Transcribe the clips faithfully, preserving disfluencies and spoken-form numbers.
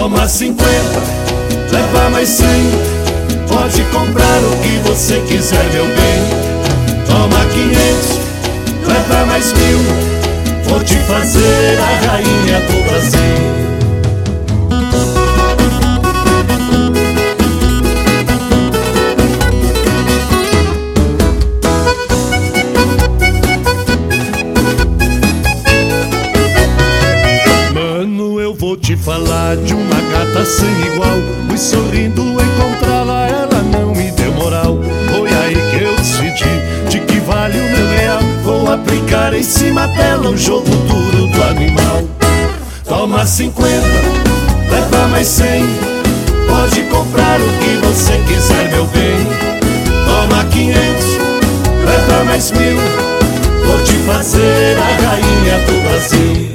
Toma cinquenta, leva mais cem. Pode comprar o que você quiser, meu bem. Toma quinhentos, leva mais mil. Vou te fazer a rainha do Brasil. Vou te falar de uma gata sem igual. Fui sorrindo encontrá-la, ela não me deu moral. Foi aí que eu decidi de que vale o meu real. Vou aplicar em cima dela um jogo duro do animal. Toma cinquenta, leva mais cem. Pode comprar o que você quiser, meu bem. Toma quinhentos, leva mais mil. Vou te fazer a rainha do Brasil.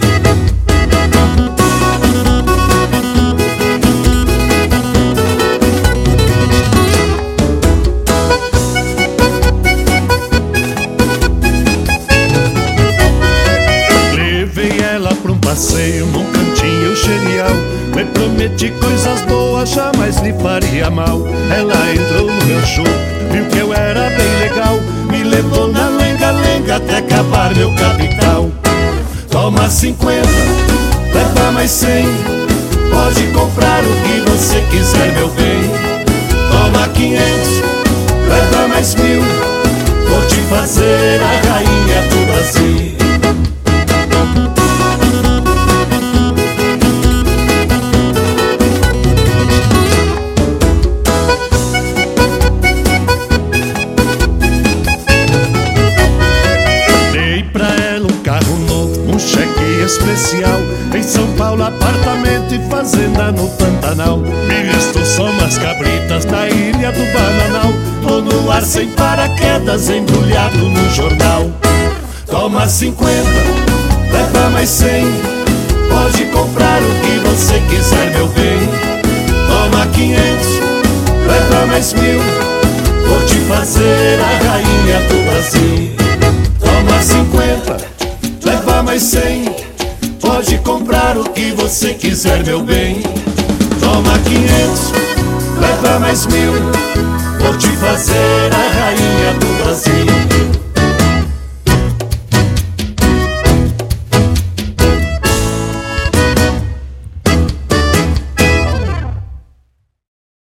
Passeio num cantinho genial. Me prometi coisas boas, jamais lhe faria mal. Ela entrou no meu show, viu que eu era bem legal. Me levou na lenga-lenga até acabar meu capital. Toma cinquenta, leva mais cem. Pode comprar o que você quiser, meu bem. Toma quinhentos, leva mais mil. Vou te fazer a rainha do Brasil. Especial em São Paulo, apartamento e fazenda no Pantanal. Me restou só umas cabritas na ilha do Bananal. Tô no ar sem paraquedas, embrulhado no jornal. Toma cinquenta, leva mais cem. Pode comprar o que você quiser, meu bem. Toma quinhentos, leva mais mil. Vou te fazer a rainha do Brasil. Toma cinquenta, leva mais cem. Pode comprar o que você quiser, meu bem. Toma quinhentos, leva mais mil. Vou te fazer